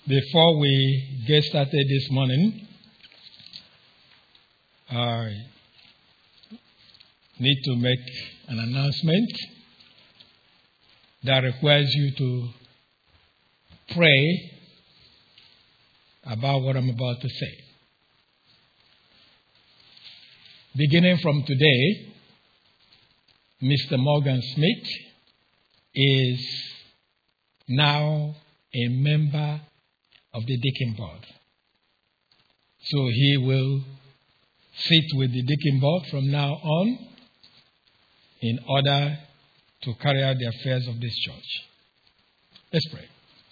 Before we get started this morning, I need to make an announcement that requires you to pray about what I'm about to say. Beginning from today, Mr. Morgan Smith is now a member of the Deacon Board. So he will sit with the Deacon Board from now on in order to carry out the affairs of this church. Let's pray.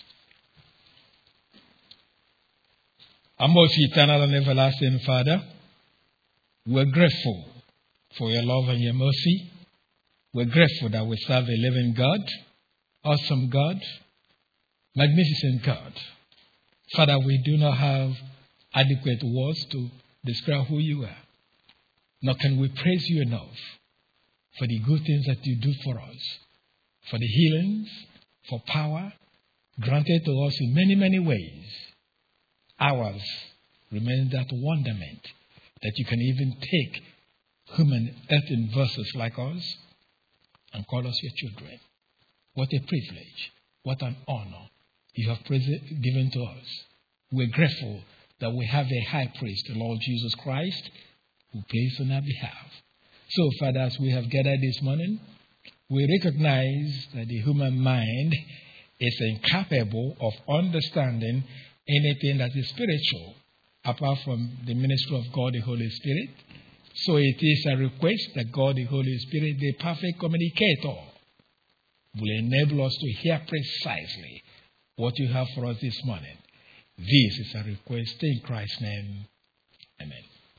Our most eternal and everlasting Father, we're grateful for your love and your mercy. We're grateful that we serve a living God, awesome God, magnificent God. Father, we do not have adequate words to describe who you are. Nor can we praise you enough for the good things that you do for us, for the healings, for power granted to us in many, many ways. Ours remains that wonderment that you can even take human earthen vessels like us and call us your children. What a privilege, what an honor you have given to us. We're grateful that we have a high priest, the Lord Jesus Christ, who pays on our behalf. So, Father, as we have gathered this morning, we recognize that the human mind is incapable of understanding anything that is spiritual, apart from the ministry of God, the Holy Spirit. So it is a request that God, the Holy Spirit, the perfect communicator, will enable us to hear precisely what you have for us this morning. This is a request in Christ's name. Amen.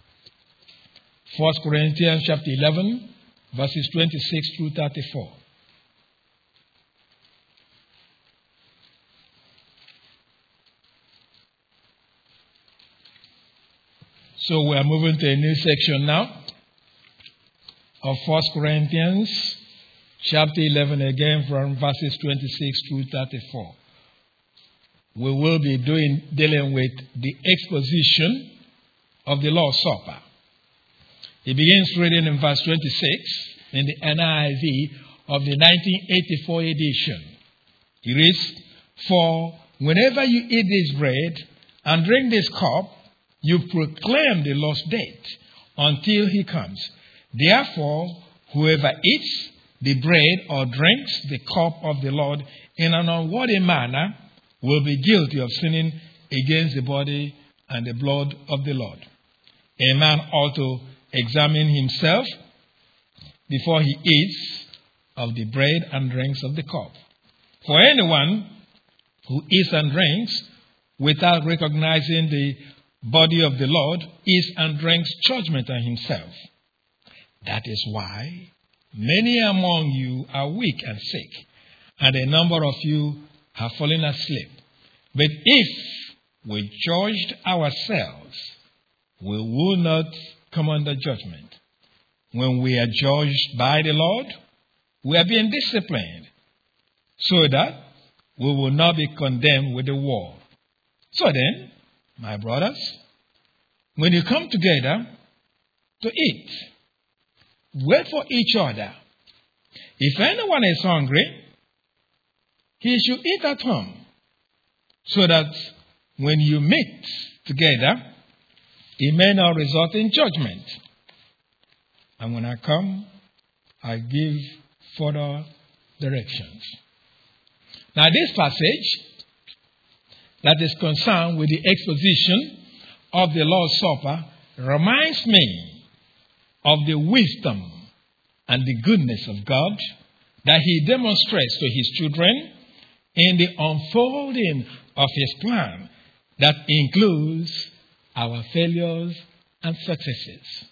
1 Corinthians chapter 11, verses 26 through 34. So we are moving to a new section now of 1 Corinthians chapter 11, again from verses 26 through 34. We will be dealing with the exposition of the Lord's Supper. He begins reading in verse 26 in the NIV of the 1984 edition. He reads, "For whenever you eat this bread and drink this cup, you proclaim the Lord's death until he comes. Therefore, whoever eats the bread or drinks the cup of the Lord in an unworthy manner will be guilty of sinning against the body and the blood of the Lord. A man ought to examine himself before he eats of the bread and drinks of the cup. For anyone who eats and drinks without recognizing the body of the Lord eats and drinks judgment on himself. That is why many among you are weak and sick, and a number of you have fallen asleep. But if we judged ourselves, we will not come under judgment. When we are judged by the Lord, we are being disciplined, so that we will not be condemned with the world. So then, my brothers, when you come together to eat, wait for each other. If anyone is hungry, he should eat at home, so that when you meet together, it may not result in judgment. And when I come, I give further directions." Now, this passage that is concerned with the exposition of the Lord's Supper reminds me of the wisdom and the goodness of God that he demonstrates to his children in the unfolding of his plan that includes our failures and successes.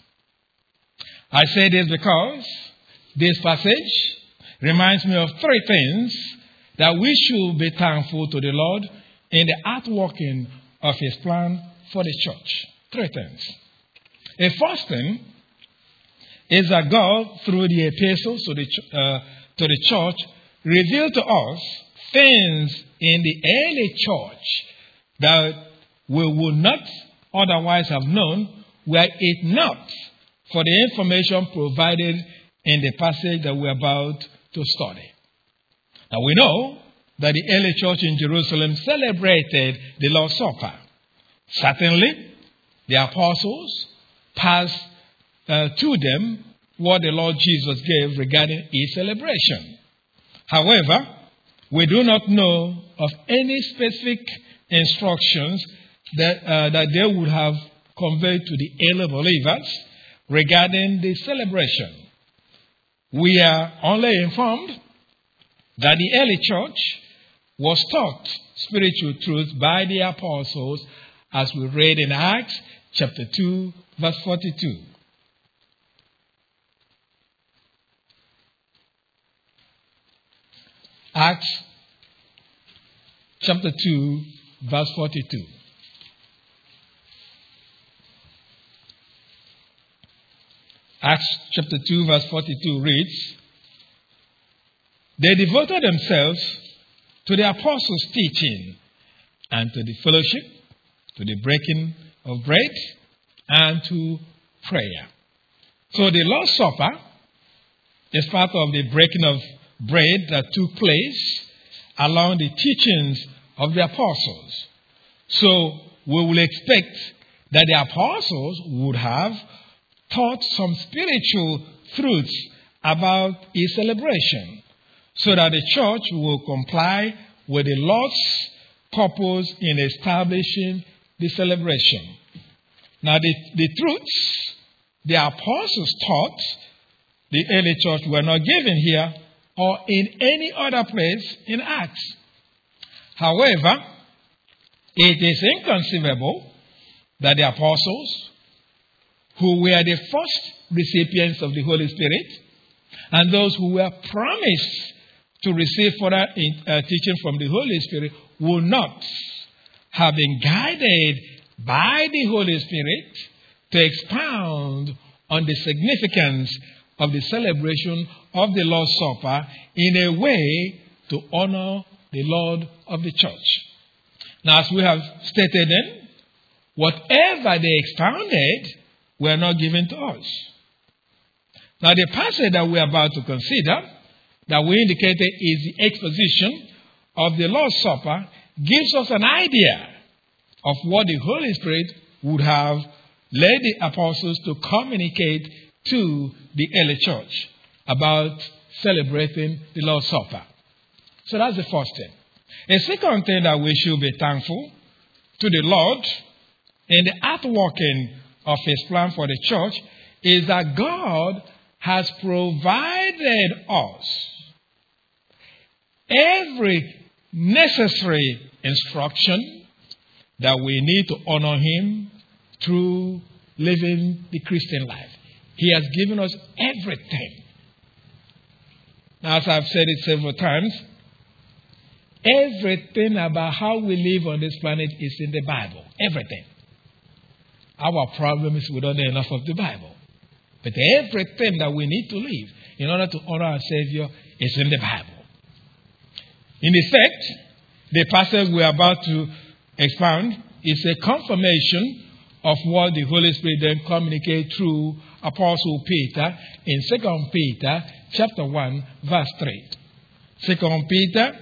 I say this because this passage reminds me of three things that we should be thankful to the Lord in the outworking of his plan for the church. Three things. The first thing is that God, through the epistles to the church, revealed to us things in the early church that we would not otherwise have known were it not for the information provided in the passage that we're about to study. Now we know that the early church in Jerusalem celebrated the Lord's Supper. Certainly, the apostles passed to them what the Lord Jesus gave regarding his celebration. However, we do not know of any specific instructions that they would have conveyed to the early believers regarding the celebration. We are only informed that the early church was taught spiritual truth by the apostles, as we read in Acts chapter 2, verse 42. Acts chapter 2, verse 42. Acts chapter 2, verse 42 reads, "They devoted themselves to the apostles' teaching and to the fellowship, to the breaking of bread, and to prayer." So the Lord's Supper is part of the breaking of bread that took place along the teachings of the apostles. So we will expect that the apostles would have taught some spiritual truths about his celebration, so that the church will comply with the Lord's purpose in establishing the celebration. Now, the truths the apostles taught the early church were not given here or in any other place in Acts. However, it is inconceivable that the apostles, who were the first recipients of the Holy Spirit, and those who were promised to receive further teaching from the Holy Spirit, would not have been guided by the Holy Spirit to expound on the significance of the celebration of the Lord's Supper in a way to honor the Lord of the church. Now, as we have stated then, whatever they expounded were not given to us. Now, the passage that we are about to consider, that we indicated is the exposition of the Lord's Supper, gives us an idea of what the Holy Spirit would have led the apostles to communicate to the early church about celebrating the Lord's Supper. So that's the first thing. A second thing that we should be thankful to the Lord in the outworking of his plan for the church is that God has provided us every necessary instruction that we need to honor him through living the Christian life. He has given us everything. Now, as I've said it several times, everything about how we live on this planet is in the Bible. Everything. Our problem is we don't know enough of the Bible. But everything that we need to live in order to honor our Savior is in the Bible. In effect, the passage we are about to expound is a confirmation of what the Holy Spirit then communicated through Apostle Peter in 2 Peter chapter 1, verse 3. 2 Peter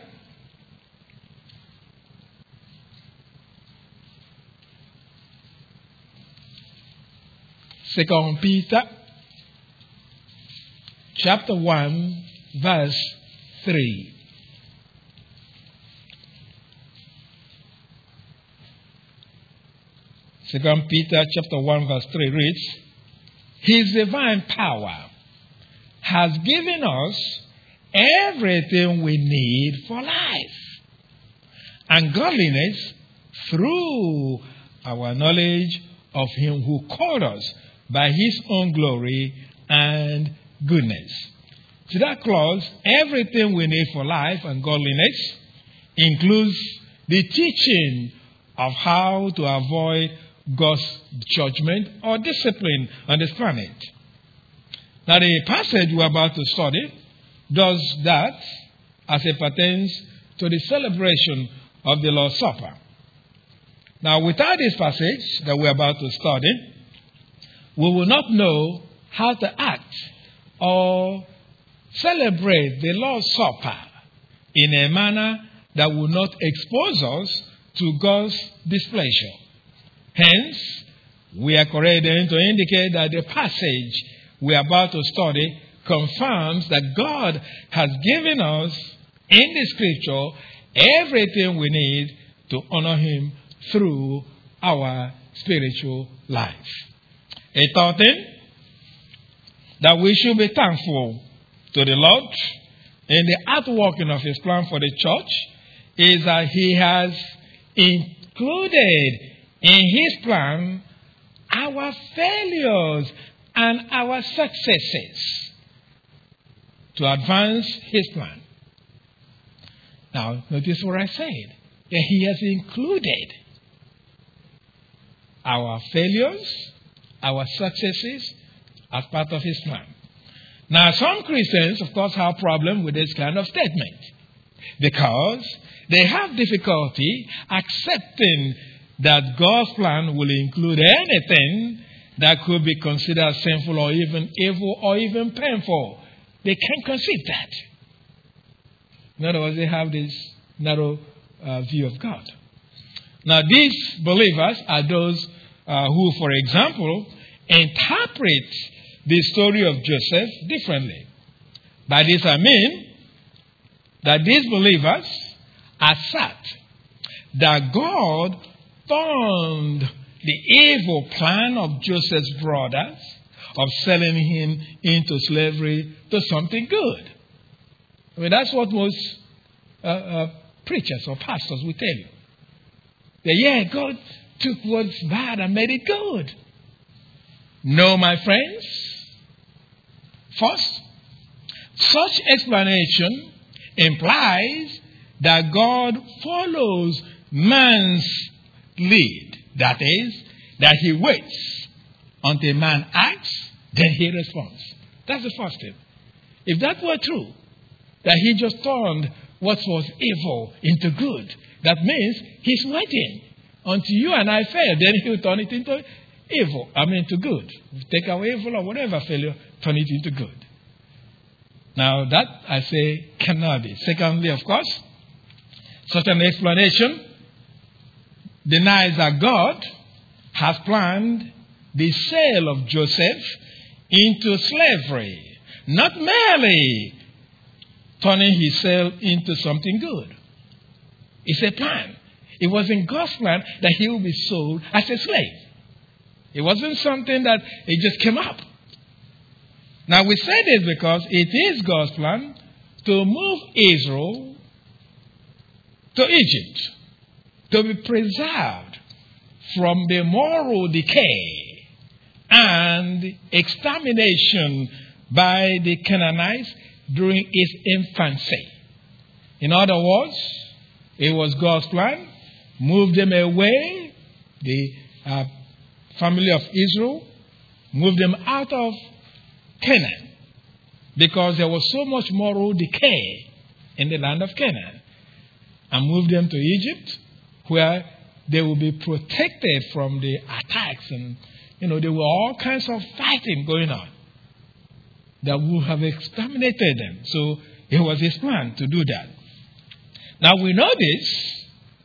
chapter 1, verse 3. Second Peter chapter 1, verse 3 reads, "His divine power has given us everything we need for life and godliness through our knowledge of him who called us by his own glory and goodness." To that clause, everything we need for life and godliness includes the teaching of how to avoid God's judgment or discipline on this planet. Now, the passage we're about to study does that as it pertains to the celebration of the Lord's Supper. Now, without this passage that we're about to study, we will not know how to act or celebrate the Lord's Supper in a manner that will not expose us to God's displeasure. Hence, we are correct to indicate that the passage we are about to study confirms that God has given us in the Scripture everything we need to honor Him through our spiritual life. A third thing, that we should be thankful to the Lord in the outworking of His plan for the church is that He has included in His plan our failures and our successes to advance His plan. Now, notice what I said, that He has included our failures, our successes as part of His plan. Now, some Christians, of course, have a problem with this kind of statement because they have difficulty accepting that God's plan will include anything that could be considered sinful or even evil or even painful. They can't conceive that. In other words, they have this narrow view of God. Now, these believers are those who, for example, interpret the story of Joseph differently. By this I mean that these believers assert that God turned the evil plan of Joseph's brothers of selling him into slavery to something good. I mean, that's what most preachers or pastors will tell you. That, God took what's bad and made it good. No, my friends. First, such explanation implies that God follows man's lead. That is, that He waits until man acts, then He responds. That's the first thing. If that were true, that He just turned what was evil into good, that means He's waiting until you and I fail, then He'll turn it into to good. Take away evil or whatever failure, turn it into good. Now that, I say, cannot be. Secondly, of course, such an explanation denies that God has planned the sale of Joseph into slavery, not merely turning his sale into something good. It's a plan. It was in God's plan that he will be sold as a slave. It wasn't something that it just came up. Now we say this because it is God's plan to move Israel to Egypt, to be preserved from the moral decay and extermination by the Canaanites during its infancy. In other words, it was God's plan, move them away, the family of Israel, move them out of Canaan, because there was so much moral decay in the land of Canaan, and move them to Egypt, where they will be protected from the attacks, and there were all kinds of fighting going on that would have exterminated them. So it was His plan to do that. Now we know this,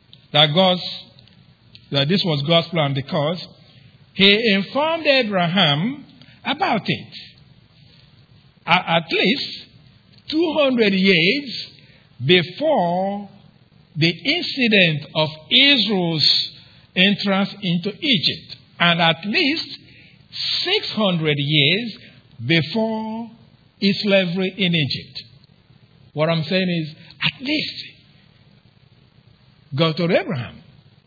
that this was God's plan, because He informed Abraham about it. At least 200 years before the incident of Israel's entrance into Egypt, and at least 600 years before its slavery in Egypt. What I'm saying is, at least God told Abraham,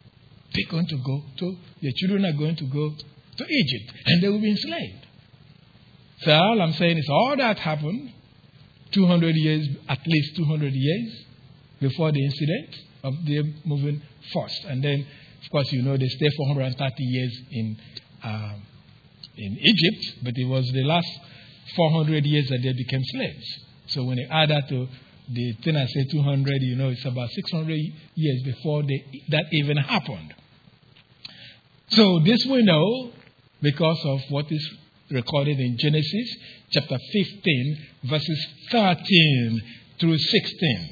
your children are going to go to Egypt, and they will be enslaved. So all I'm saying is, all that happened 200 years, at least 200 years before the incident of them moving first. And then, of course, they stayed 430 years in Egypt, but it was the last 400 years that they became slaves. So when you add that to the thing I say 200, it's about 600 years before that even happened. So this we know because of what is recorded in Genesis chapter 15, verses 13 through 16.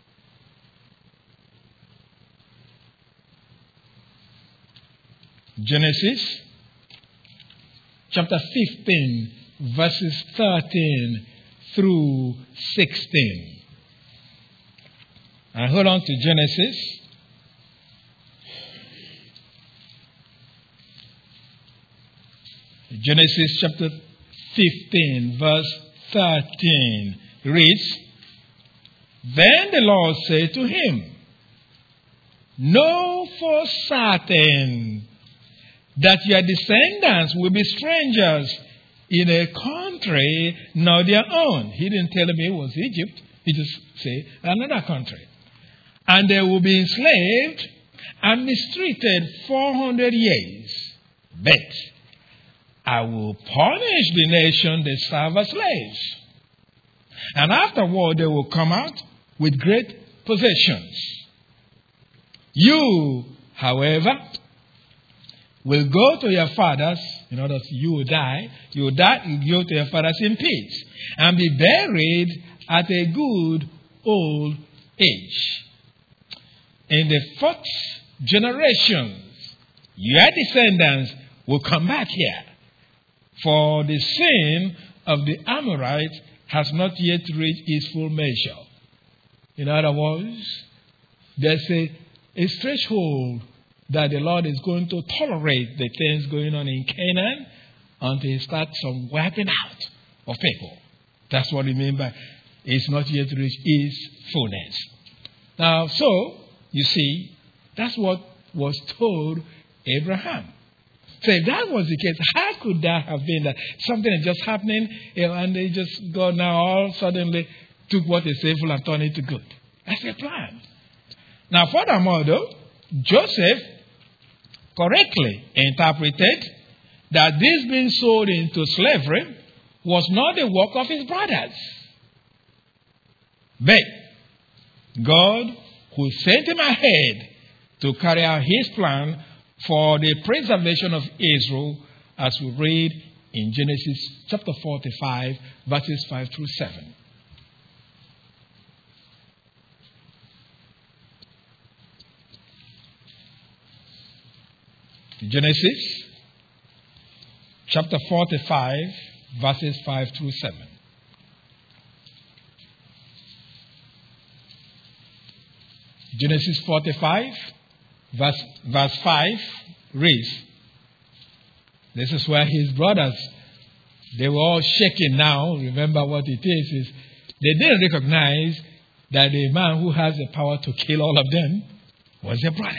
Genesis chapter 15, verses 13 through 16. And hold on to Genesis. Genesis chapter 15, verse 13 reads, Then the Lord said to him, Know for certain that your descendants will be strangers in a country not their own. He didn't tell me it was Egypt. He just said another country. And they will be enslaved and mistreated 400 years. But I will punish the nation they serve as slaves. And afterward they will come out with great possessions. You, however, will go to your fathers. In other words, you will die. You go to your fathers in peace and be buried at a good old age. In the fourth generation, your descendants will come back here, for the sin of the Amorites has not yet reached its full measure. In other words, there's a threshold that the Lord is going to tolerate the things going on in Canaan until He starts some wiping out of people. That's what He means by it's not yet reached its fullness. Now, so, you see, that's what was told Abraham. So if that was the case, how could that have been that something is just happening and they just God now all suddenly took what is evil and turned it to good? That's their plan. Now, furthermore, though, Joseph correctly interpreted that this being sold into slavery was not the work of his brothers, but God, who sent him ahead to carry out His plan for the preservation of Israel, as we read in Genesis chapter 45, verses 5 through 7. Genesis chapter 45, verses 5 through 7. Genesis 45, verse 5 reads, this is where his brothers, they were all shaking now. Remember what it is they didn't recognize that the man who has the power to kill all of them was their brother.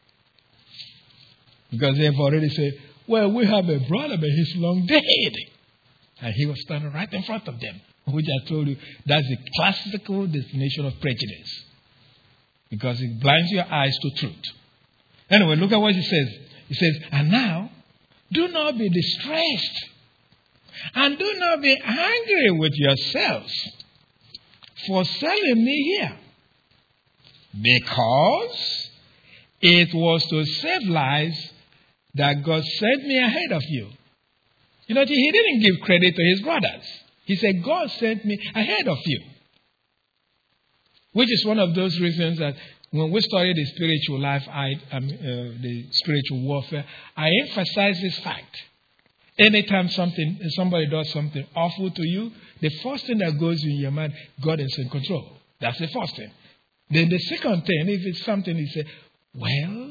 Because they've already said, well, we have a brother, but he's long dead. And he was standing right in front of them, which I told you, that's the classical definition of prejudice. Because it blinds your eyes to truth. Anyway, look at what he says. He says, and now, do not be distressed. And do not be angry with yourselves for selling me here. Because it was to save lives that God sent me ahead of you. You know, he didn't give credit to his brothers. He said, God sent me ahead of you. Which is one of those reasons that when we study the spiritual life, the spiritual warfare, I emphasize this fact. Anytime somebody does something awful to you, the first thing that goes in your mind, God is in control. That's the first thing. Then the second thing, if it's something you say, well,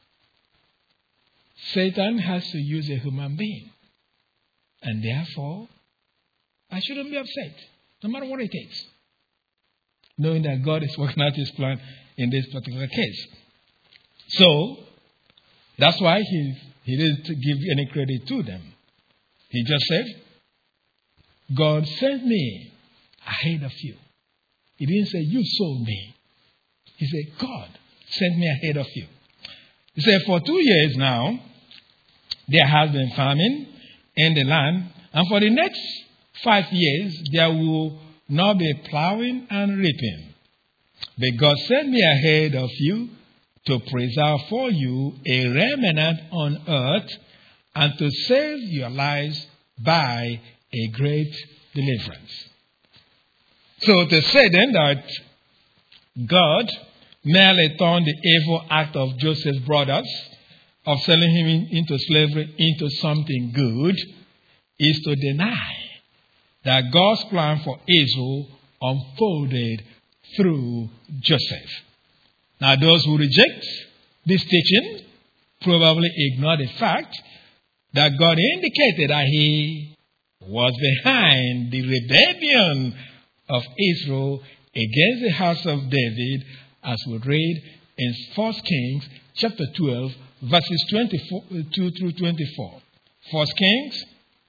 Satan has to use a human being. And therefore, I shouldn't be upset, no matter what it takes. Knowing that God is working out His plan in this particular case. So, that's why he didn't give any credit to them. He just said, God sent me ahead of you. He didn't say, you sold me. He said, God sent me ahead of you. He said, for 2 years now, there has been famine in the land. And for the next 5 years, there will not be plowing and reaping. But God sent me ahead of you to preserve for you a remnant on earth and to save your lives by a great deliverance. So to say then that God merely turned the evil act of Joseph's brothers of selling him into slavery into something good is to deny that God's plan for Israel unfolded through Joseph. Now, those who reject this teaching probably ignore the fact that God indicated that he was behind the rebellion of Israel against the house of David, as we read in 1 Kings chapter 12, verses 22 through 24. 1 Kings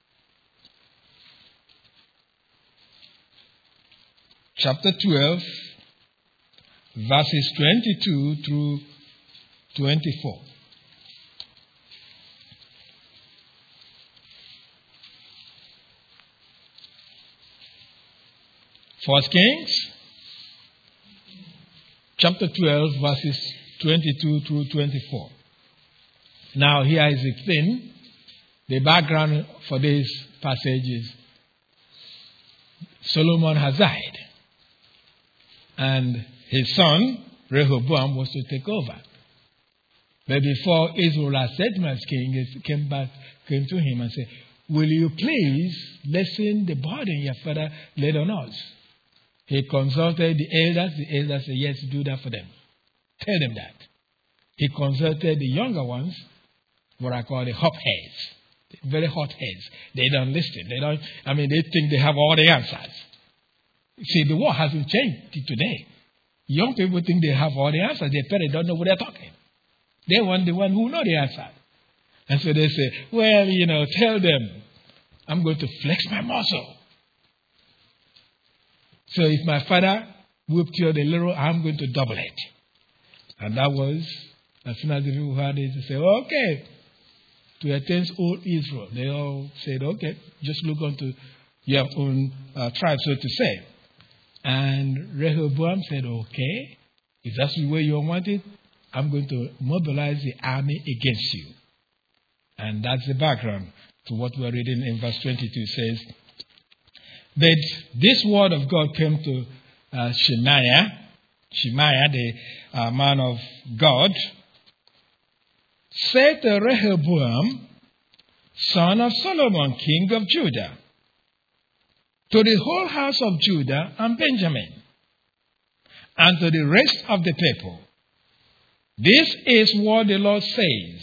chapter 12, verses 22 through 24. First Kings chapter 12, verses 22 through 24. Now, here is the thing. The background for this passage is Solomon has died, and his son, Rehoboam, was to take over. But before Israel had set him as king, he came to him and said, "Will you please lessen the burden your father laid on us?" He consulted the elders. The elders said, "Yes, do that for them. Tell them that." He consulted the younger ones, what I call the hopheads, very hot heads. They don't listen. They think they have all the answers. See, the world hasn't changed today. Young people think they have all the answers. Their parents don't know what they're talking. They want the one who know the answer. And so they say, "Well, tell them I'm going to flex my muscle. So if my father whipped you a little, I'm going to double it." And that was, as soon as the people heard it, they said, "Okay." To attend all Israel, they all said, "Okay, just look onto your own tribe," so to say. And Rehoboam said, "Okay, if that's the way you want it, I'm going to mobilize the army against you." And that's the background to what we're reading in verse 22. It says, "But this word of God came to Shemaiah, the man of God, said to Rehoboam, son of Solomon, king of Judah, to the whole house of Judah and Benjamin, and to the rest of the people, this is what the Lord says.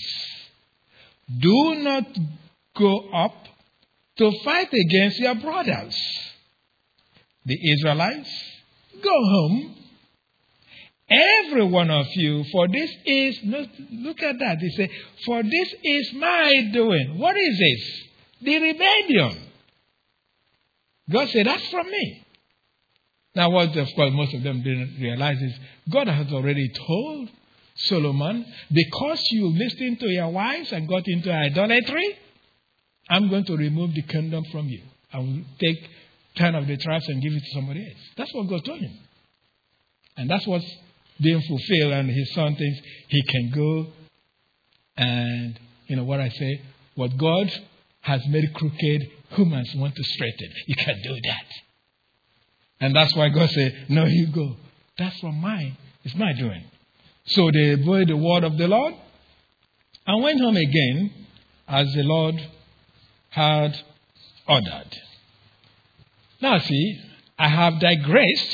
Do not go up to fight against your brothers, the Israelites. Go home, every one of you, for this is," look at that, he said, "for this is my doing." What is this? The rebellion. God said, "That's from me." Now, what, of course, most of them didn't realize is God has already told Solomon, because you listened to your wives and got into idolatry, I'm going to remove the kingdom from you. I will take 10 of the tribes and give it to somebody else. That's what God told him. And that's what's being fulfilled, and his son thinks he can go and, what God has made crooked, humans want to straighten. You can't do that. And that's why God said, "No, you go. That's from mine. It's my doing." So they obeyed the word of the Lord and went home again as the Lord had ordered. Now see, I have digressed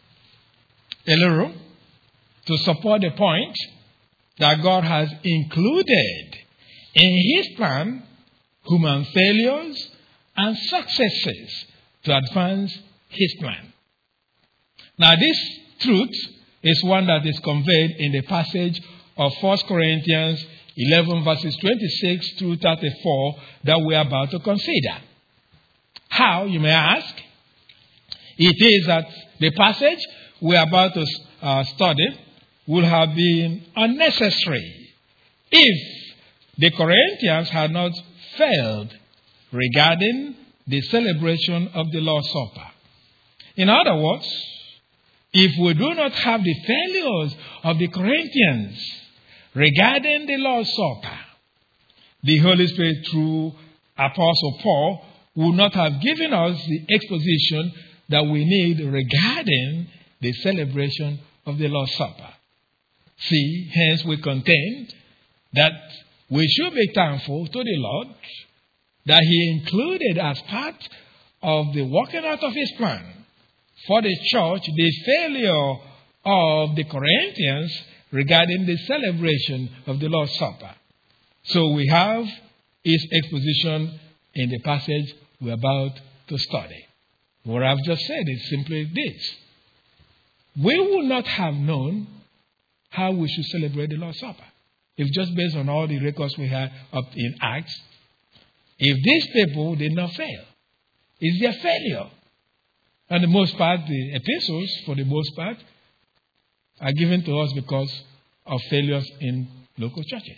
a little to support the point that God has included in his plan human failures and successes to advance his plan. Now, this truth is one that is conveyed in the passage of 1 Corinthians 11, verses 26 through 34 that we are about to consider. How, you may ask? It is that the passage we are about to study would have been unnecessary if the Corinthians had not failed regarding the celebration of the Lord's Supper. In other words, if we do not have the failures of the Corinthians, regarding the Lord's Supper, the Holy Spirit through Apostle Paul would not have given us the exposition that we need regarding the celebration of the Lord's Supper. See, hence we contend that we should be thankful to the Lord that He included as part of the working out of His plan for the church the failure of the Corinthians regarding the celebration of the Lord's Supper. So we have His exposition in the passage we're about to study. What I've just said is simply this. We would not have known how we should celebrate the Lord's Supper if just based on all the records we had up in Acts, if these people did not fail. It's their failure. And the most part, the epistles, for the most part, are given to us because of failures in local churches.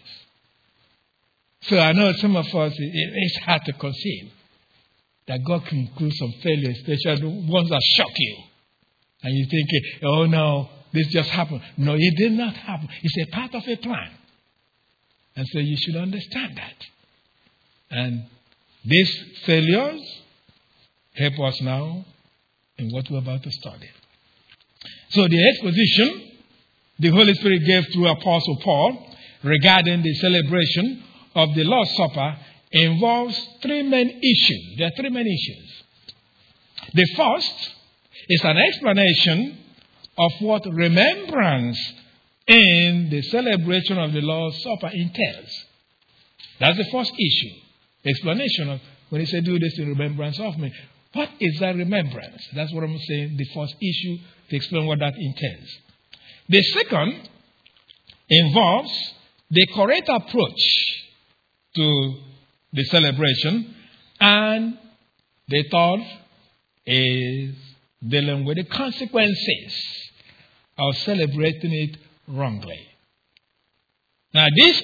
So I know some of us, it's hard to conceive that God can include some failures, especially the ones that shock you. And you think, oh no, this just happened. No, it did not happen. It's a part of a plan. And so you should understand that. And these failures help us now in what we're about to study. So the exposition the Holy Spirit gave through Apostle Paul regarding the celebration of the Lord's Supper involves three main issues. There are three main issues. The first is an explanation of what remembrance in the celebration of the Lord's Supper entails. That's the first issue. Explanation of when he said, do this in remembrance of me. What is that remembrance? That's what I'm saying, the first issue, to explain what that entails. The second involves the correct approach to the celebration. And the third is dealing with the consequences of celebrating it wrongly. Now, these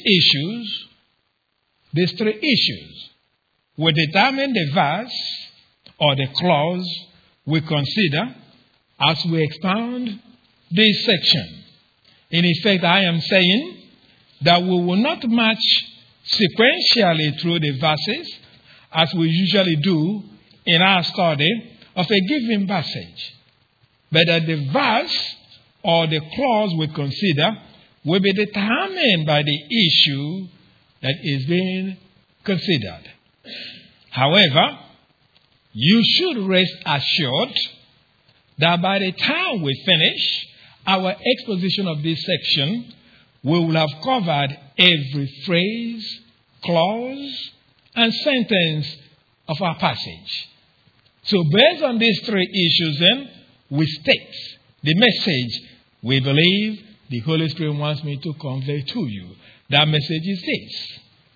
three issues, will determine the verse or the clause we consider as we expound this section. In effect, I am saying that we will not march sequentially through the verses as we usually do in our study of a given passage, but that the verse or the clause we consider will be determined by the issue that is being considered. However, you should rest assured that by the time we finish our exposition of this section, we will have covered every phrase, clause, and sentence of our passage. So based on these three issues then, we state the message we believe the Holy Spirit wants me to convey to you. That message is this.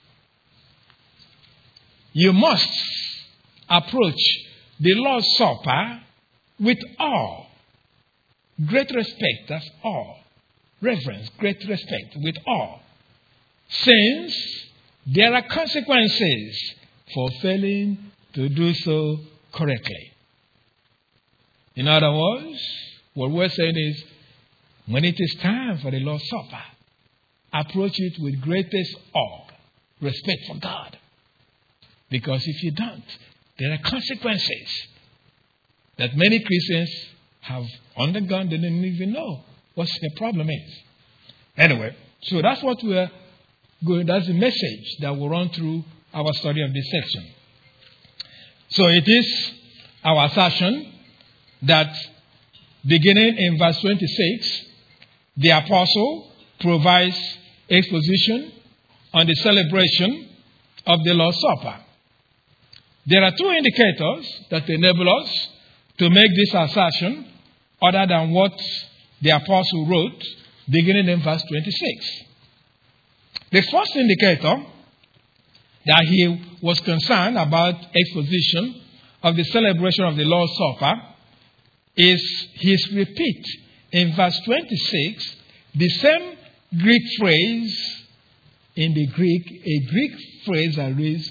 You must approach the Lord's Supper with awe, great respect, that's awe, reverence, great respect, with awe, since there are consequences for failing to do so correctly. In other words, what we're saying is, when it is time for the Lord's Supper, approach it with greatest awe, respect for God. Because if you don't, there are consequences that many Christians have undergone. They didn't even know what the problem is. Anyway, so that's what we're going. That's the message that will run through our study of this section. So it is our assertion that beginning in verse 26, the apostle provides exposition on the celebration of the Lord's Supper. There are two indicators that enable us to make this assertion other than what the apostle wrote beginning in verse 26. The first indicator that he was concerned about exposition of the celebration of the Lord's Supper is his repeat in verse 26, the same Greek phrase in the Greek, a Greek phrase that reads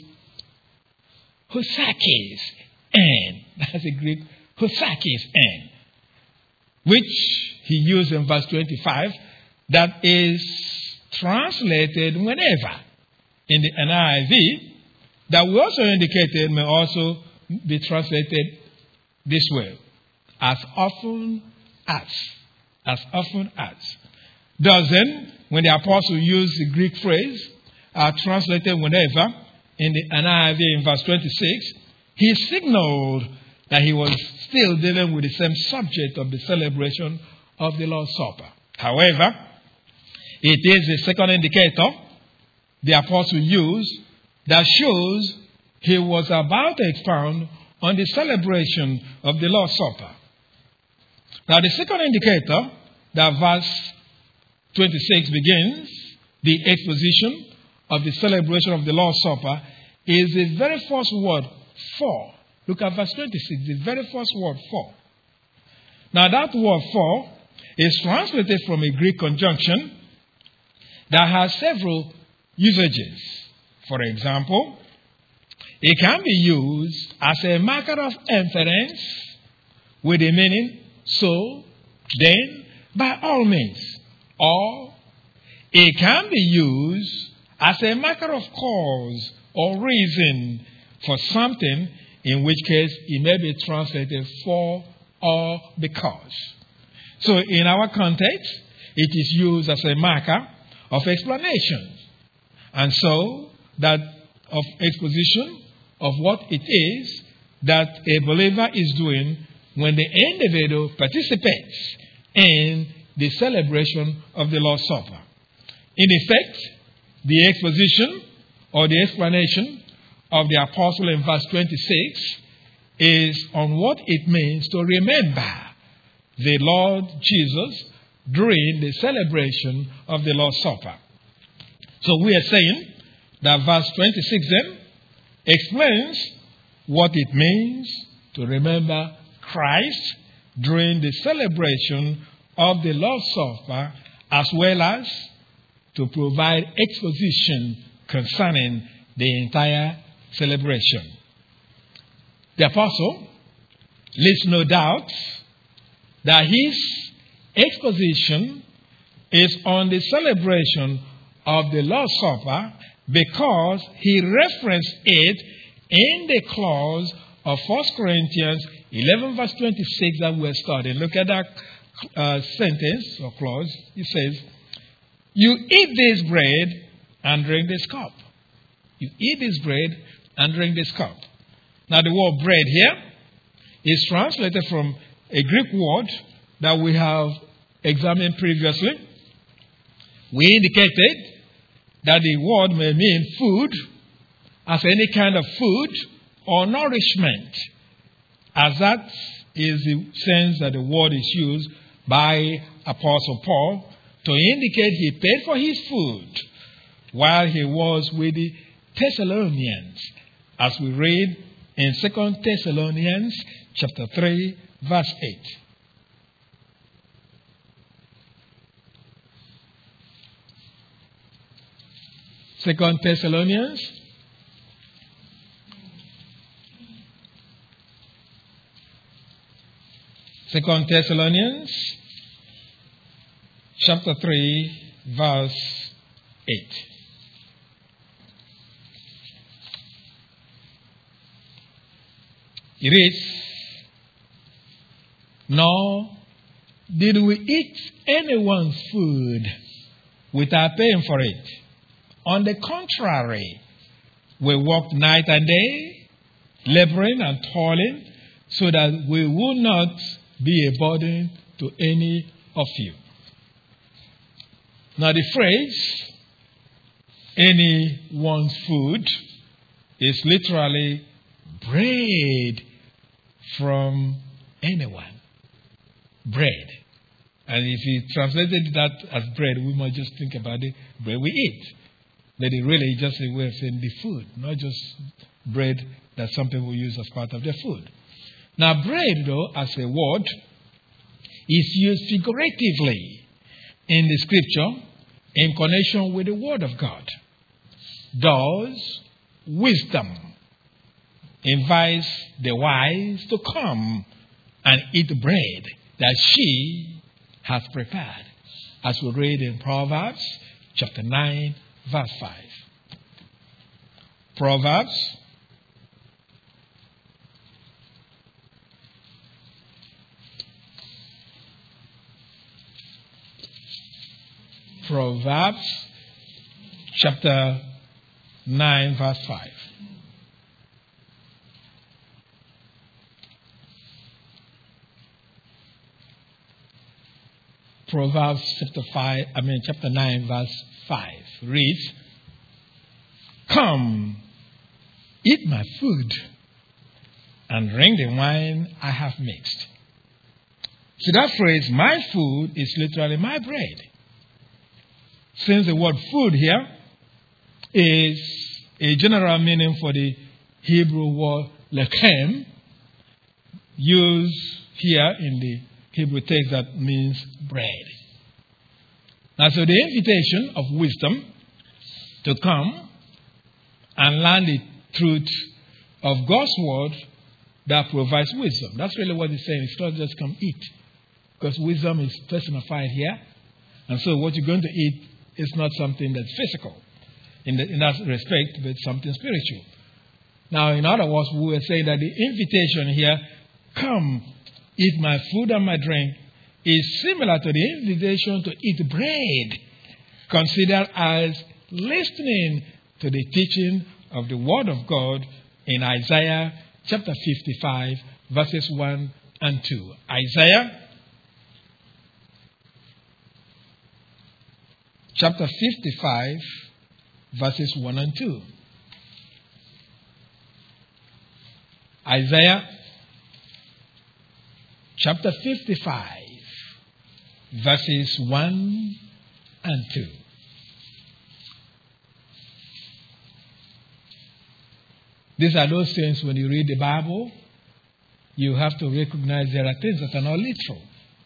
Hosakis en. That's a Greek Hosakis en, which he used in verse 25. That is translated whenever in the NIV, that we also indicated may also be translated this way, as often as. As often as. Doesn't, when the apostle used the Greek phrase, translated whenever, in the NIV in verse 26, he signaled that he was still dealing with the same subject of the celebration of the Lord's Supper. However, it is the second indicator the apostle used that shows he was about to expound on the celebration of the Lord's Supper. Now, the second indicator that verse 26 begins, the exposition of the celebration of the Lord's Supper, is the very first word, for. Look at verse 26, the very first word, for. Now, that word, for, is translated from a Greek conjunction that has several usages. For example, it can be used as a marker of inference with the meaning so, then, by all means. Or it can be used as a marker of cause or reason for something, in which case it may be translated for or because. So in our context, it is used as a marker of explanation. And so that of exposition of what it is that a believer is doing when the individual participates in the celebration of the Lord's Supper. In effect, the exposition or the explanation of the apostle in verse 26 is on what it means to remember the Lord Jesus during the celebration of the Lord's Supper. So we are saying that verse 26 then explains what it means to remember Christ during the celebration of the Lord's Supper, as well as to provide exposition concerning the entire celebration. The apostle leaves no doubt that his exposition is on the celebration of the Lord's Supper because he referenced it in the clause of 1 Corinthians 11 verse 26 that we're studying. Look at that sentence or clause. It says, you eat this bread and drink this cup. You eat this bread and drink this cup. Now the word bread here is translated from a Greek word that we have examined previously. We indicated that the word may mean food, as any kind of food or nourishment, as that is the sense that the word is used by Apostle Paul to indicate he paid for his food while he was with the Thessalonians, as we read in 2 Thessalonians chapter 3, verse 8. Second Thessalonians chapter 3, verse 8. It reads, nor did we eat anyone's food without paying for it. On the contrary, we worked night and day, laboring and toiling, so that we will not be a burden to any of you. Now the phrase, anyone's food, is literally bread from anyone. Bread. And if you translated that as bread, we might just think about the bread we eat. But it really is just a way of saying the food, not just bread that some people use as part of their food. Now, bread, though, as a word, is used figuratively in the scripture in connection with the Word of God. Thus, wisdom invites the wise to come and eat bread that she has prepared, as we read in Proverbs chapter 9, verse 5. Proverbs chapter 9, verse 5. Proverbs chapter 9, verse 5 reads, "Come, eat my food, and drink the wine I have mixed." See, that phrase, my food, is literally my bread. Since the word food here is a general meaning for the Hebrew word lechem, used here in the Hebrew text that means bread. Now, so the invitation of wisdom to come and learn the truth of God's word that provides wisdom. That's really what he's saying. It's not just come eat, because wisdom is personified here. And so what you're going to eat is not something that's physical in that respect, but something spiritual. Now, in other words, we were saying that the invitation here, come, eat my food and my drink, is similar to the invitation to eat bread, considered as listening to the teaching of the Word of God in Isaiah chapter 55, verses 1 and 2. Isaiah chapter 55, verses 1 and 2. Isaiah chapter 55, verses 1 and 2. These are those things when you read the Bible, you have to recognize there are things that are not literal.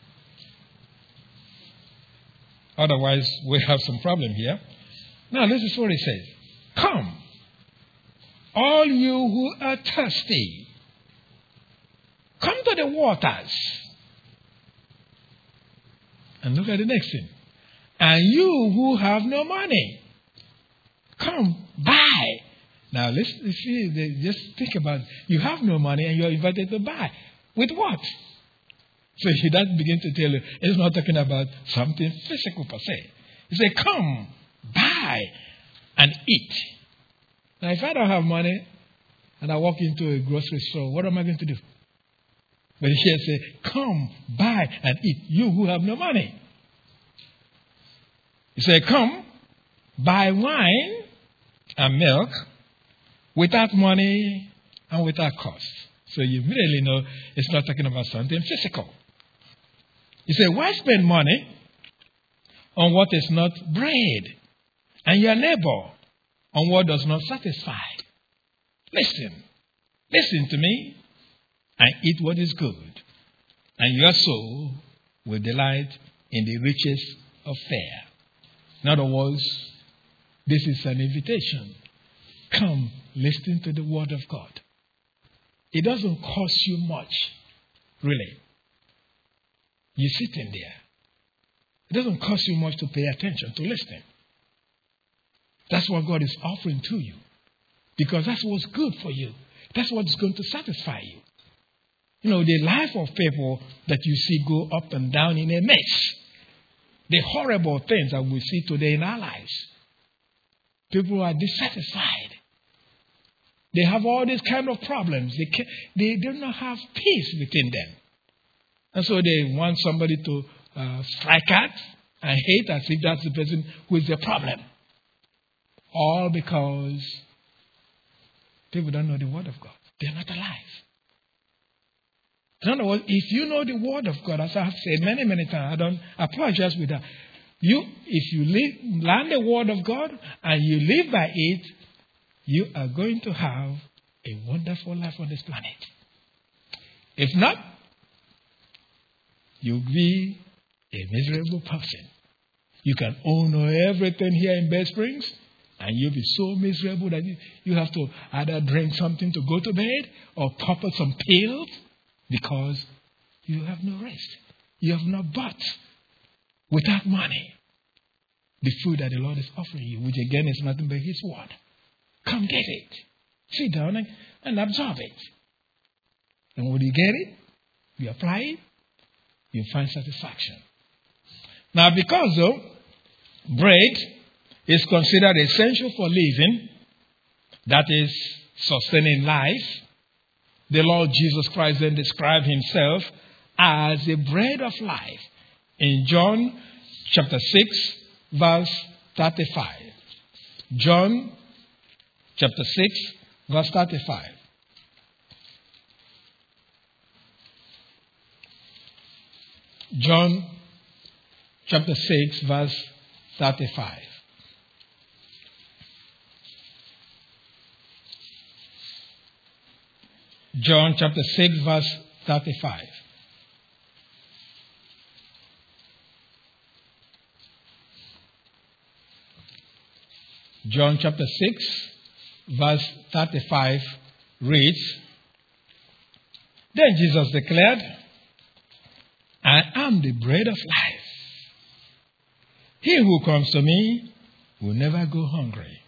Otherwise, we have some problem here. Now, this is what it says. Come, all you who are thirsty, come to the waters. And look at the next thing. And you who have no money, come buy. Now, let's see, just think about it. You have no money and you're invited to buy. With what? So he doesn't begin to tell you, it's not talking about something physical per se. He said, come, buy, and eat. Now, if I don't have money and I walk into a grocery store, what am I going to do? But he said, come, buy, and eat, you who have no money. He said, come, buy wine and milk without money and without cost. So you immediately know it's not talking about something physical. He said, why spend money on what is not bread, and your neighbor on what does not satisfy? Listen to me, and eat what is good, and your soul will delight in the riches of fare. In other words, this is an invitation. Come, listen to the word of God. It doesn't cost you much, really. You sit in there. It doesn't cost you much to pay attention, to listen. That's what God is offering to you. Because that's what's good for you. That's what's going to satisfy you. You know, the life of people that you see go up and down in a mess. The horrible things that we see today in our lives. People are dissatisfied. They have all these kind of problems. They do not have peace within them. And so they want somebody to strike at and hate as if that's the person who is the problem. All because people don't know the Word of God. They're not alive. In other words, if you know the Word of God, as I have said many, many times, I don't apologize with that. If you learn the Word of God and you live by it, you are going to have a wonderful life on this planet. If not, you'll be a miserable person. You can own everything here in Bay Springs, and you'll be so miserable that you have to either drink something to go to bed or pop out some pills because you have no rest. You have no butt without money. the food that the Lord is offering you, which again is nothing but His word. Come get it. Sit down and absorb it. And when you get it, you apply it, you find satisfaction. Now, because bread is considered essential for living, that is, sustaining life, the Lord Jesus Christ then described Himself as the bread of life in John chapter 6, verse 35. John chapter 6, verse 35. John chapter 6, verse 35. John chapter 6, verse 35. John chapter 6, verse 35 reads, Then Jesus declared, I am the bread of life. He who comes to me will never go hungry.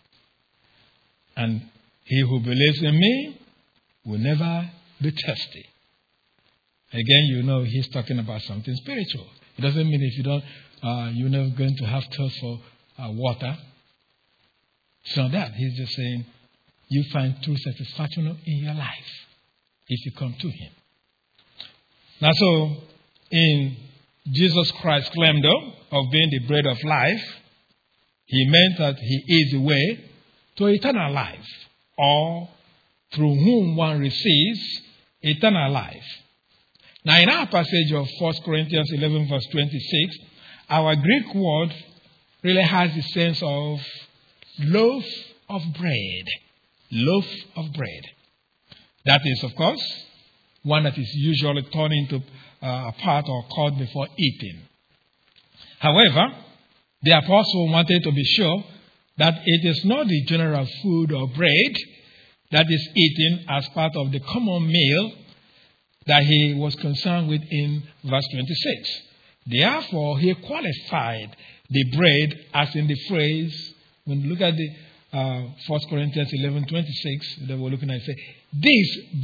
And he who believes in me will never be thirsty. Again, you know he's talking about something spiritual. It doesn't mean if you don't, you're never going to have thirst for water. It's not that. He's just saying you find true satisfaction in your life if you come to Him. Now, so in Jesus Christ's claim, though, of being the bread of life, He meant that He is the way to eternal life, or through whom one receives eternal life. Now, in our passage of 1 Corinthians 11, verse 26, our Greek word really has the sense of loaf of bread. Loaf of bread. That is, of course, one that is usually torn into apart or cut before eating. However, the apostle wanted to be sure that it is not the general food or bread that is eaten as part of the common meal that he was concerned with in verse 26. Therefore, he qualified the bread as in the phrase, when you look at the 1 Corinthians 11:26, that we're looking at, say, this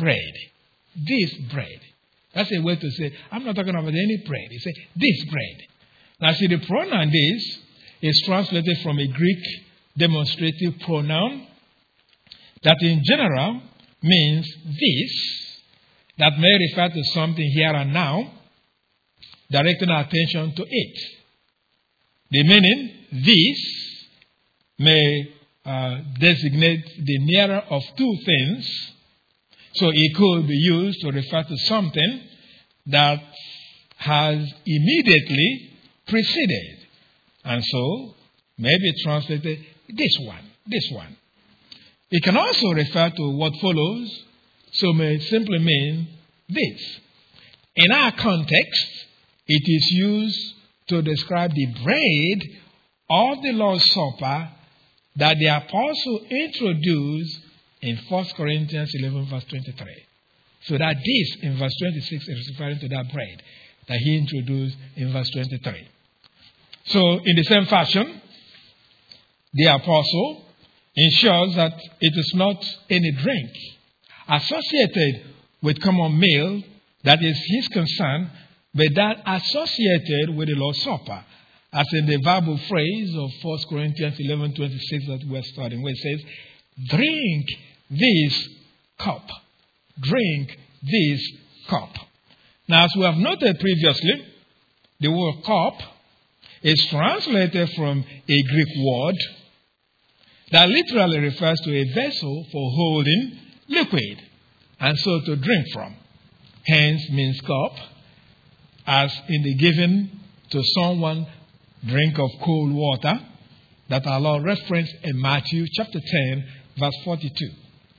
bread. That's a way to say, I'm not talking about any bread. He said, this bread. Now, see, the pronoun this is translated from a Greek demonstrative pronoun that in general means this, that may refer to something here and now, directing our attention to it. The meaning, this, may designate the nearer of two things. So it could be used to refer to something that has immediately preceded. And so, maybe translated this one. It can also refer to what follows, so may simply mean this. In our context, it is used to describe the bread of the Lord's Supper that the apostle introduced in 1 Corinthians 11, verse 23. So that this, in verse 26, is referring to that bread that he introduced in verse 23. So, in the same fashion, the apostle ensures that it is not any drink associated with common meal that is his concern, but that associated with the Lord's Supper, as in the verbal phrase of 1 Corinthians 11:26 that we're studying, where it says, drink this cup. Drink this cup. Now, as we have noted previously, the word cup is translated from a Greek word that literally refers to a vessel for holding liquid, and so to drink from. Hence means cup, as in the giving to someone drink of cold water that our Lord referenced in Matthew chapter 10, verse 42.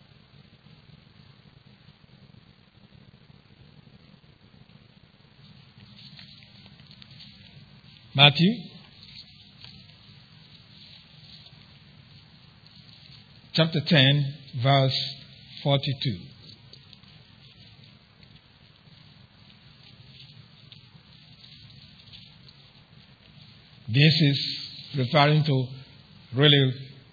Matthew chapter 10, verse 42. This is referring to really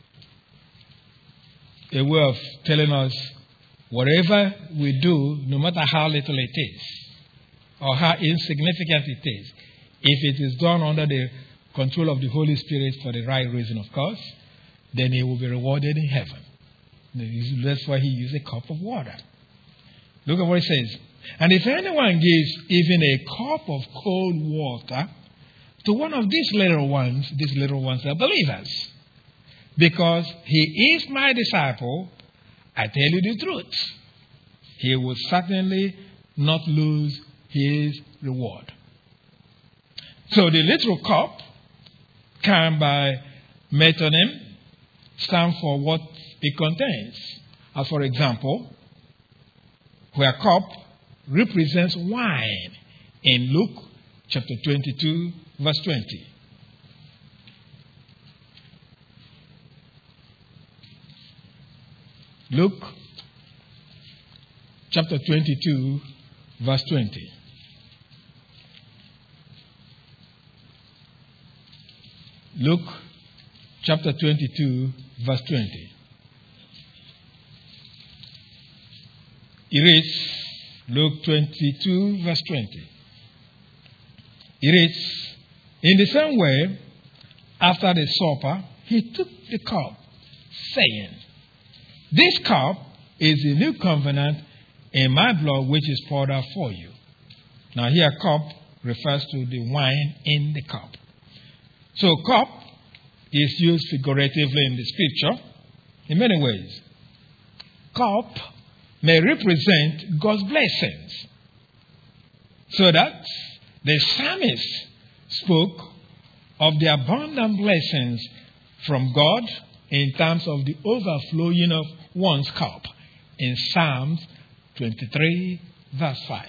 a way of telling us whatever we do, no matter how little it is or how insignificant it is, if it is done under the control of the Holy Spirit for the right reason, of course, then it will be rewarded in heaven. That's why he used a cup of water. Look at what it says. And if anyone gives even a cup of cold water to one of these little ones are believers, because he is my disciple, I tell you the truth, he will certainly not lose his reward. So the literal cup can by metonym stand for what it contains. As for example, where cup represents wine in Luke chapter 22, verse 20. Luke chapter 22, verse 20. Luke chapter 22, verse 20. It reads, Luke 22, verse 20. It reads, in the same way, after the supper, he took the cup, saying, this cup is the new covenant in my blood, which is poured out for you. Now here, cup refers to the wine in the cup. So cup is used figuratively in the scripture in many ways. Cup may represent God's blessings. So that the psalmist spoke of the abundant blessings from God in terms of the overflowing of one's cup in Psalms 23, verse 5.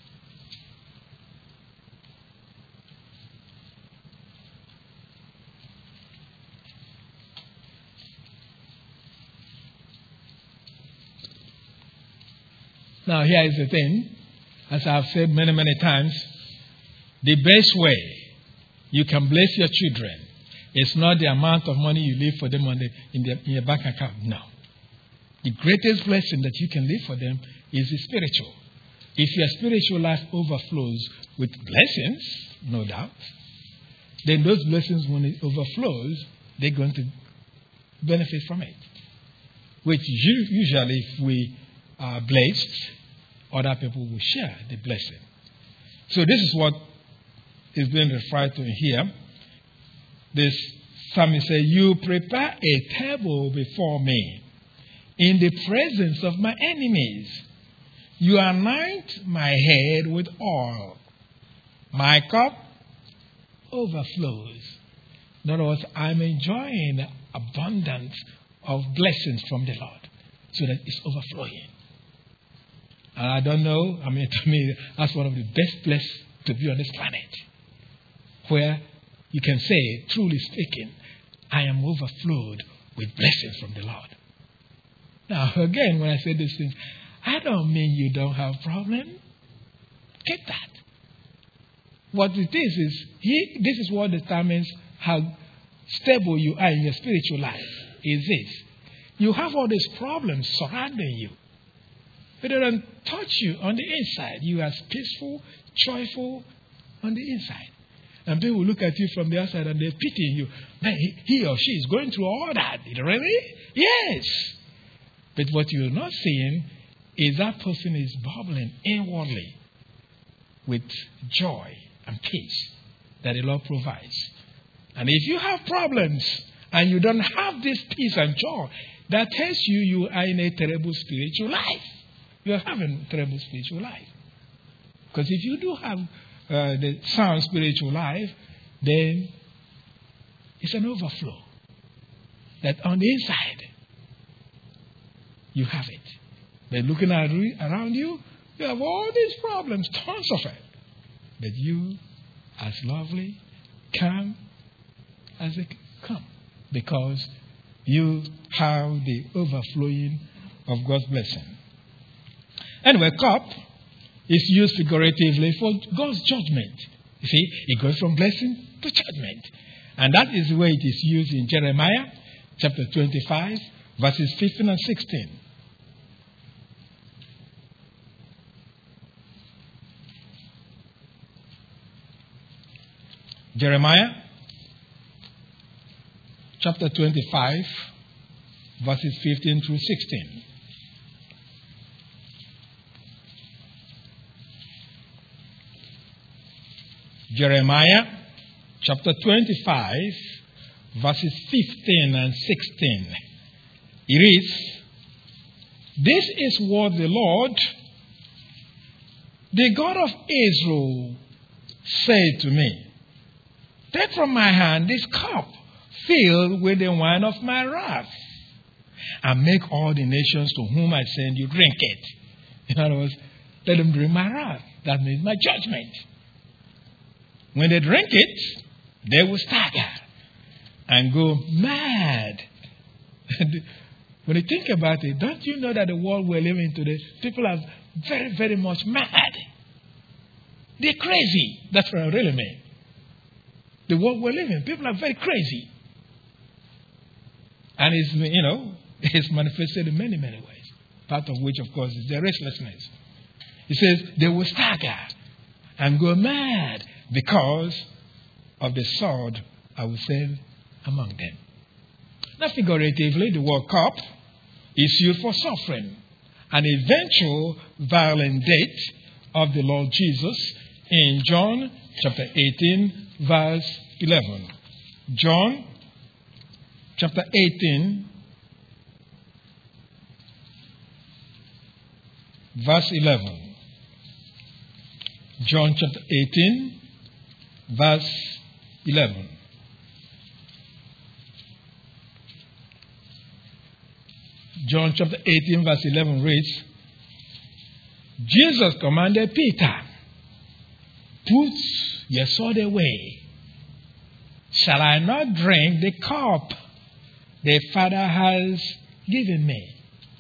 Now, here is the thing. As I've said many, many times, the best way you can bless your children is not the amount of money you leave for them in your bank account. No. The greatest blessing that you can leave for them is the spiritual. If your spiritual life overflows with blessings, no doubt, then those blessings, when it overflows, they're going to benefit from it. Which usually, if we are blessed, other people will share the blessing. So this is what is being referred to here. This psalmist says, you prepare a table before me in the presence of my enemies. You anoint my head with oil. My cup overflows. In other words, I'm enjoying abundance of blessings from the Lord so that it's overflowing. And I don't know, to me, that's one of the best places to be on this planet, where you can say, truly speaking, I am overflowed with blessings from the Lord. Now, again, when I say these things, I don't mean you don't have problems. Get that. What it is this is what determines how stable you are in your spiritual life, is this. You have all these problems surrounding you, but they don't touch you on the inside. You are peaceful, joyful on the inside. And people look at you from the outside and they're pitying you. Man, he or she is going through all that. Really? Yes. But what you're not seeing is that person is bubbling inwardly with joy and peace that the Lord provides. And if you have problems and you don't have this peace and joy, that tells you are in a terrible spiritual life. You are having a terrible spiritual life. Because if you do have the sound spiritual life, then it's an overflow. That on the inside, you have it. But looking around you, you have all these problems, tons of it. But you, as lovely, calm as they come. Because you have the overflowing of God's blessing. Anyway, cup is used figuratively for God's judgment. You see, it goes from blessing to judgment. And that is the way it is used in Jeremiah chapter 25, verses 15 and 16. Jeremiah chapter 25, verses 15 through 16. Jeremiah chapter 25, verses 15 and 16. It reads, "This is what the Lord, the God of Israel, said to me. Take from my hand this cup filled with the wine of my wrath, and make all the nations to whom I send you drink it." In other words, let them drink my wrath. That means my judgment. When they drink it, they will stagger and go mad. When you think about it, don't you know that the world we're living in today, people are very, very much mad. They're crazy. That's what I really mean. The world we're living in, people are very crazy. And it's manifested in many, many ways. Part of which, of course, is their restlessness. He says they will stagger and go mad because of the sword I will send among them. Now, figuratively, the word cup is used for suffering, an eventual violent death of the Lord Jesus in John chapter 18, verse 11. John chapter 18, verse 11. John chapter 18, verse 11. John chapter 18, verse 11 reads, Jesus commanded Peter, "Put your sword away. Shall I not drink the cup the Father has given me?"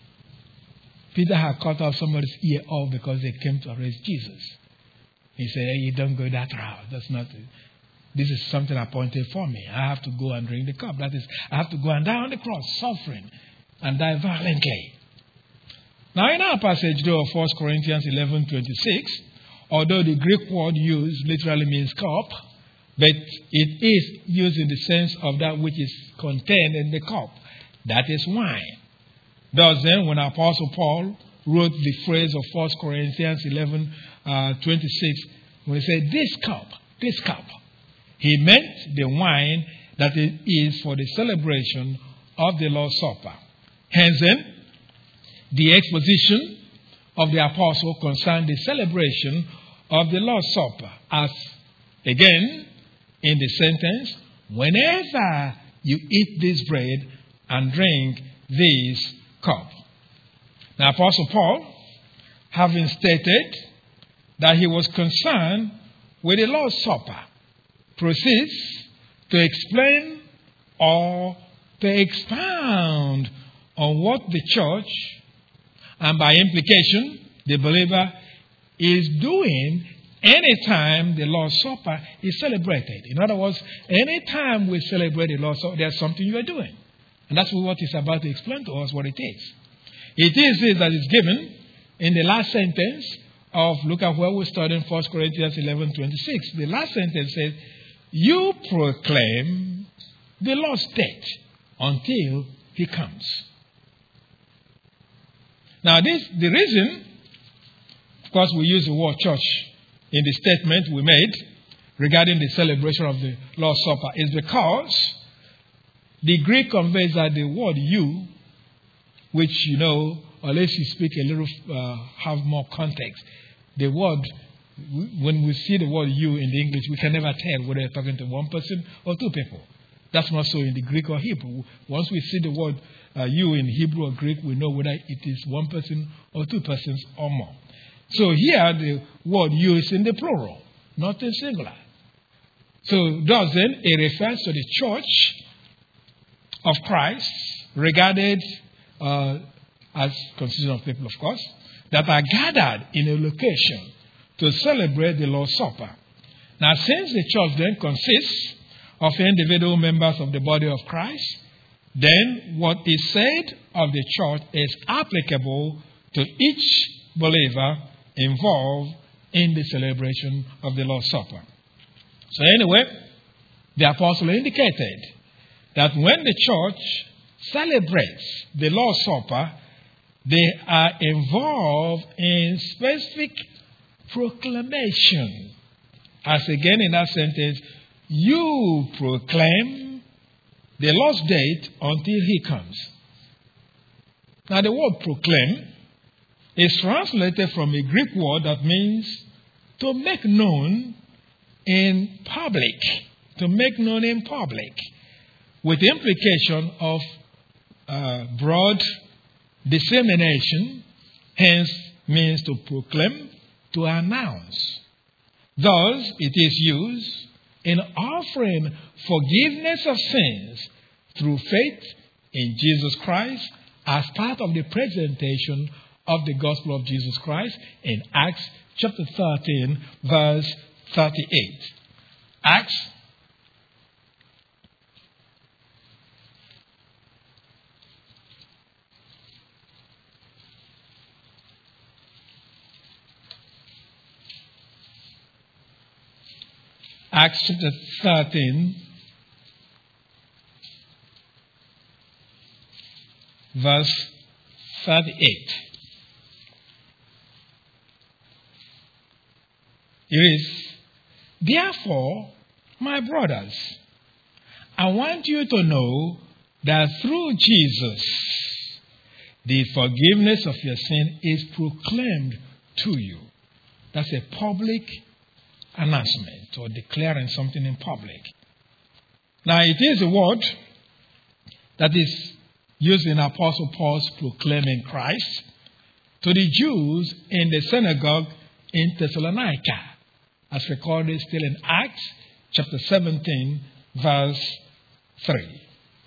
Peter had cut off somebody's ear off because they came to arrest Jesus. He said, "Hey, you don't go that route. That's not it. This is something appointed for me. I have to go and drink the cup. That is, I have to go and die on the cross, suffering, and die violently." Now, in our passage, though, of 1 Corinthians 11:26, although the Greek word used literally means cup, but it is used in the sense of that which is contained in the cup. That is wine. Thus, then, when Apostle Paul wrote the phrase of 1 Corinthians 11:26, when he said, this cup, he meant the wine that it is for the celebration of the Lord's Supper. Hence, then, the exposition of the apostle concerned the celebration of the Lord's Supper, as, again, in the sentence, "Whenever you eat this bread and drink this cup." Now, Apostle Paul, having stated that he was concerned with the Lord's Supper, proceeds to explain or to expound on what the church, and by implication, the believer, is doing anytime the Lord's Supper is celebrated. In other words, anytime we celebrate the Lord's Supper, there's something you are doing. And that's what he's about to explain to us what it is. It is this that is given in the last sentence of, look at where we're studying 1 Corinthians 11:26. The last sentence says, "You proclaim the Lord's death until he comes." Now, the reason, of course, we use the word church in the statement we made regarding the celebration of the Lord's Supper is because the Greek conveys that the word "you," which, unless you speak a little, have more context, the word, when we see the word "you" in the English, we can never tell whether you're talking to one person or two people. That's not so in the Greek or Hebrew. Once we see the word "you" in Hebrew or Greek, we know whether it is one person or two persons or more. So here, the word "you" is in the plural, not in singular. So thus then, it refers to the church of Christ, regarded as consisting of people, of course, that are gathered in a location to celebrate the Lord's Supper. Now, since the church then consists of individual members of the body of Christ, then what is said of the church is applicable to each believer involved in the celebration of the Lord's Supper. So anyway, the apostle indicated that when the church celebrates the Lord's Supper, they are involved in specific proclamation. As again in that sentence, you proclaim the Lord's date until he comes. Now the word proclaim is translated from a Greek word that means to make known in public. To make known in public. With the implication of broad dissemination, hence means to proclaim, to announce. Thus, it is used in offering forgiveness of sins through faith in Jesus Christ as part of the presentation of the gospel of Jesus Christ in Acts chapter 13, verse 38. Acts chapter 13, verse 38. It is, therefore, my brothers, I want you to know that through Jesus, the forgiveness of your sin is proclaimed to you. That's a public announcement or declaring something in public. Now, it is a word that is used in Apostle Paul's proclaiming Christ to the Jews in the synagogue in Thessalonica, as recorded still in Acts chapter 17, verse 3.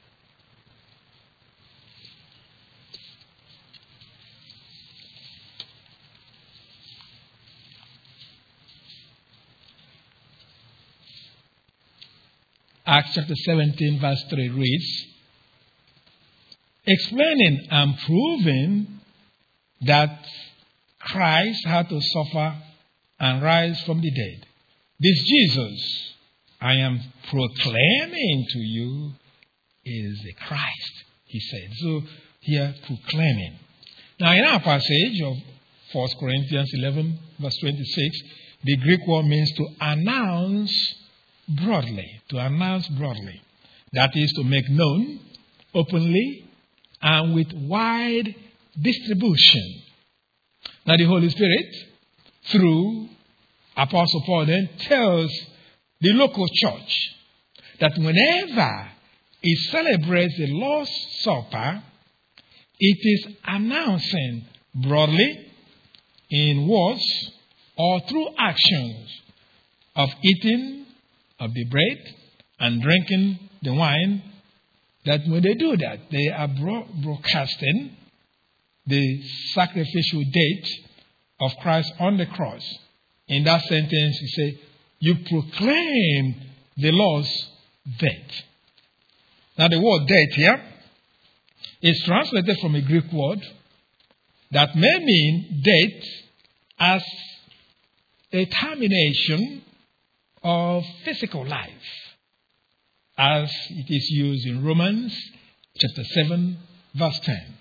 Acts chapter 17, verse 3 reads, explaining and proving that Christ had to suffer and rise from the dead. This Jesus I am proclaiming to you is the Christ, he said. So here, proclaiming. Now, in our passage of 1 Corinthians 11, verse 26, the Greek word means to announce broadly. To announce broadly. That is to make known openly and with wide distribution. Now, the Holy Spirit, through Apostle Paul, then tells the local church that whenever it celebrates the Lord's Supper, it is announcing broadly in words or through actions of eating of the bread and drinking the wine, that when they do that, they are broadcasting the sacrificial date of Christ on the cross. In that sentence, he says, you proclaim the Lord's death. Now, the word death here is translated from a Greek word that may mean death as a termination of physical life, as it is used in Romans chapter 7, verse 10.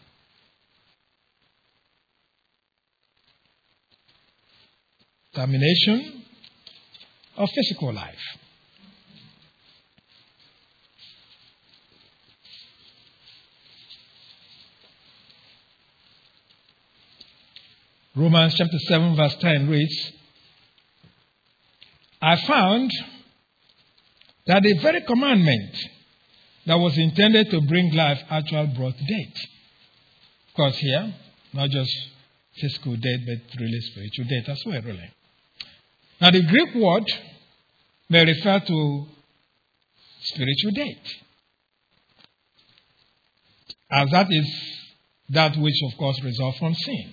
Termination of physical life. Romans chapter 7, verse 10 reads, I found that the very commandment that was intended to bring life actually brought death. Of course, here, not just physical death, but really spiritual death as well, really. Now, the Greek word may refer to spiritual death, as that is that which, of course, results from sin.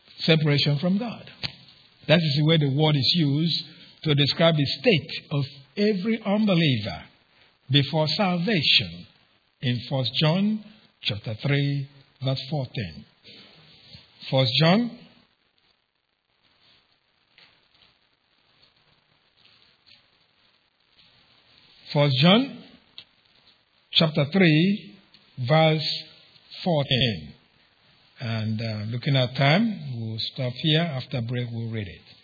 Separation from God. That is the way the word is used to describe the state of every unbeliever before salvation in 1 John chapter 3, verse 14. 1 John chapter 3, verse 14. And looking at time, we'll stop here. After break, we'll read it.